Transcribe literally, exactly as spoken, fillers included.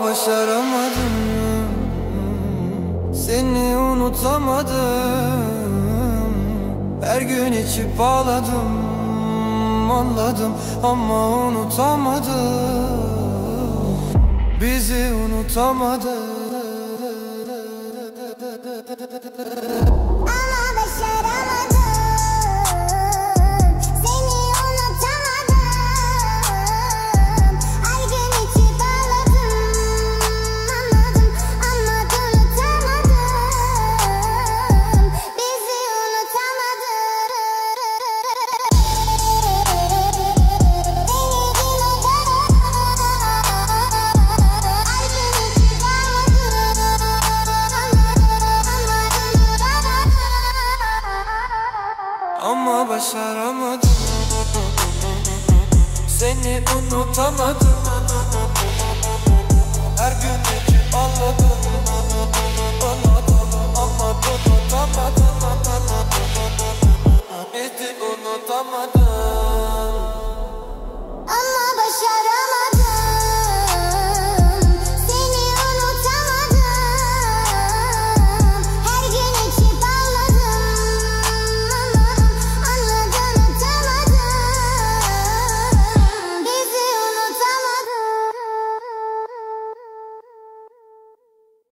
başaramadım, seni unutamadım. Her gün içip ağladım, anladım ama unutamadım. Bizi unutamadım. Ama başaramadım, seni unutamadım. Her gün içip ağladım, anladım ama unutamadım. Bizi unutamadım. Ama başaramadım, seni unutamadım.